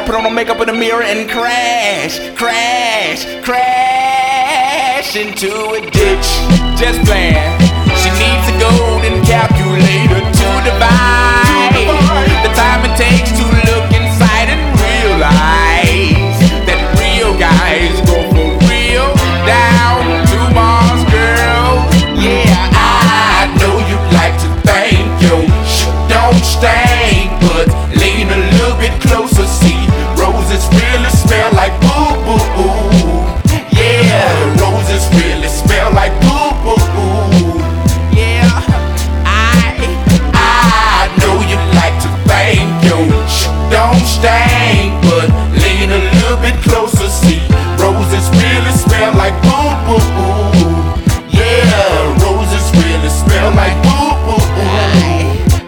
put on makeup in the mirror and crash into a ditch. Just playing. She needs a golden calculator to divide the time it takes to look inside and realize that real guys go for real down to Mars, girl. Yeah, I know you like to think your shit don't stink, but lean a little bit closer, see roses really smell like boo boo boo. Yeah, roses really smell like boo boo boo. Yeah, I know you like to think your shit don't stink, but lean a little bit closer, see roses really smell like boo boo boo. Yeah, roses really smell like boo boo boo.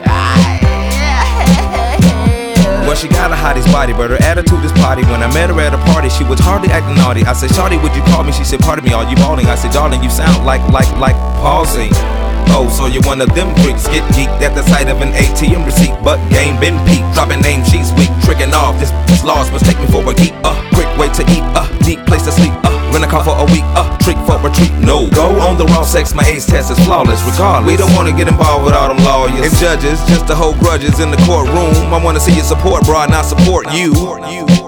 Well, she got a hottie's body, but her attitude is potty. When I met her at a party, she was hardly acting naughty. I said, "Shawty, would you call me?" She said, "Pardon me, are you balling?" I said, "Darling, you sound like pausing." Oh, so you're one of them freaks, get geeked at the sight of an ATM receipt, but game been peaked. Dropping names, she's weak, tricking off. This lost, mistake me for a geek. Quick way to eat, neat place to sleep. Rent a car for a week, trick for a treat. No, go on the raw sex, my age test is flawless. Regardless, we don't wanna get involved with all them lawyers and judges, just to hold grudges in the courtroom. I wanna see you support, bro, and I support you.